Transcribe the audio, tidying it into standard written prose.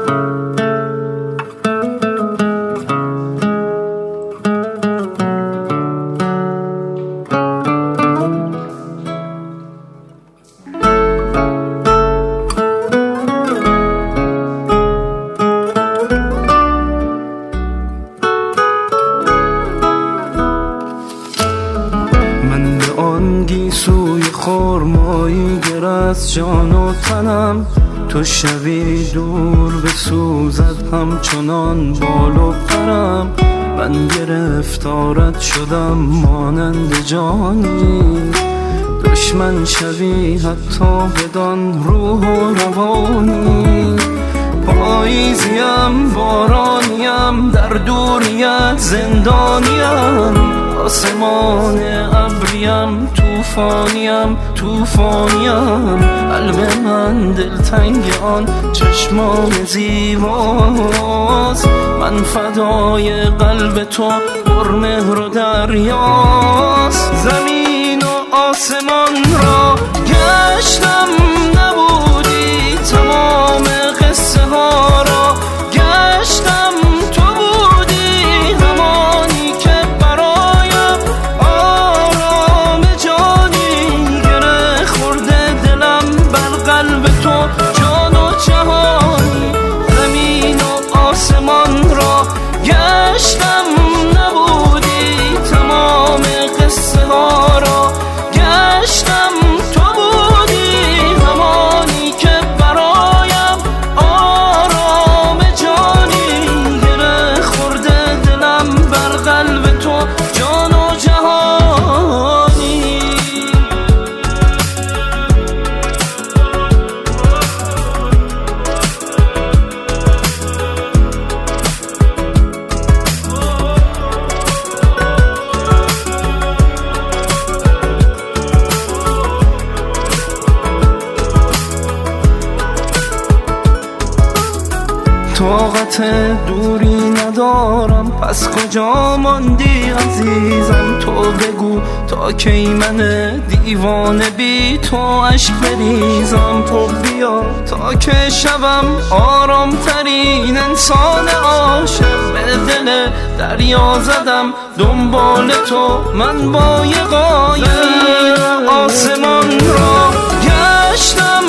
گیسوی خرمایی گر از جان و تنم، تو شبی دور بسوزد همچنان بال و پرم. من گرفتارت شدم مانند جانی، دشمن شوی حتی بدان روح و روانی. پاییزیم بارانیم در دوریت زندانیم، آسمان ابریم توفانیم قلب من دلتنگ آن چشمان زیباست. من فدای قلب تو پرمهر و دریاست. زمین و آسمان را گشتم نبودی، تمام قصه ها را گشتم تو بودی، همانی که برایم آرام جانی. گره خورده دلم بر قلب تو جان و جهانی. زمین و آسمان را گشتم نبودی، تمام قصه ها را گشتم تو بودی، همانی که برایم آرام جانی. گره خورده دلم بر قلب تو جان و جهانی. طاقت دوری ندارم، پس کجا ماندی عزیزم؟ تو بگو تا کی من دیوانه بی تو عشق بریزم. تو بیا تا که شوم آرام ترین انسان عاشق. به دل دریا زدم دنبال تو من با یه قایق. آسمان را گشتم